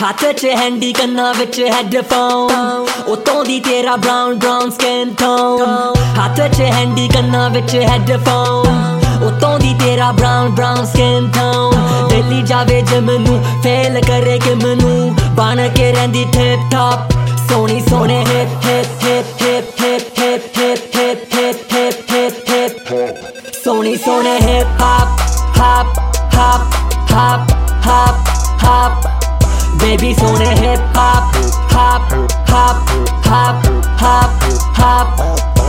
हाथ च हैंडी कन्ना विच हैडफोन उतों दी तेरा ब्राउन ब्राउन स्किन टोन। हाथ च हैंडी कन्ना विच हैडफोन उतों दी तेरा brown brown skin tone. Delhi जावे जे मैनू फेल करे कि मैनू बन के रहिंदी टिप टॉप। सोनी सोने hip hip hip hip hip hip hip hip hip hip hip hip. सोनी सोने hip hop hop hop hop hop hop. Baby सोने hip hop hop hop hop hop hop.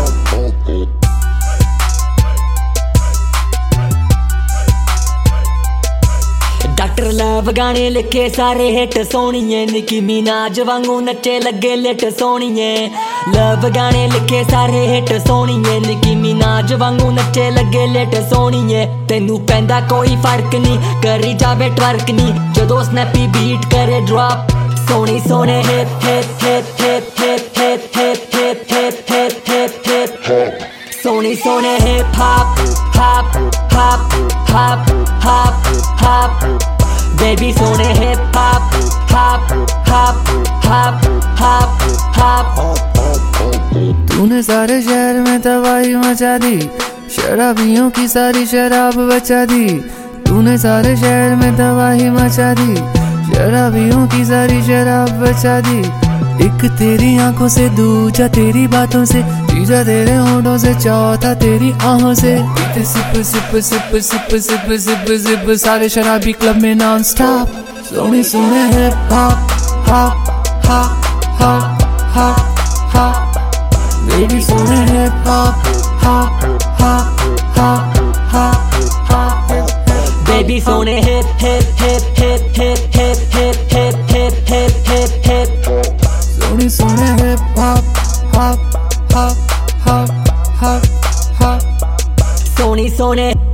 Doctor love गाने लिखे सारे hit सोनिए। निकी मिनाज वांगू नचे लगे लिट सोनिए। लव गाने लिखे सारे हिट सोनिए। निकी मिनाज वांगू नचे लगे लिट सोनिए। तेनू पैंदा कोई फर्क नहीं करी जावे ट्वर्क नहीं जदों स्नैपी बीट करे ड्रॉप। सोनी सोने hip hip hip hip hip hip hip hip hip hip hip hip. सोनी सोने hip hop hop hop hop hop hop. Baby सोने hip hop hop hop hop hop hop. तूने सारे शहर में तबाही मचा दी, शराबियों की सारी शराब बचा दी। तूने सारे शहर में तबाही मचा दी, शराबियों की सारी शराब बचा दी। एक तेरी आंखों से, दूजा तेरी बातों से, तीसरा तेरे होठों से, चौथा तेरी आंखों से। Sip sip sip sip sip sip sip सारे शराबी क्लब में नॉन स्टॉप। सोने सोने hip hop hop hop hop hop hop. Baby सोने hip hop hop hop hop hop hop. Baby सोने hip hip hip hip hip hip hip hip hip hip hip hip. सोने सोने hip hop hop hop hop hop hop. सोनी सोने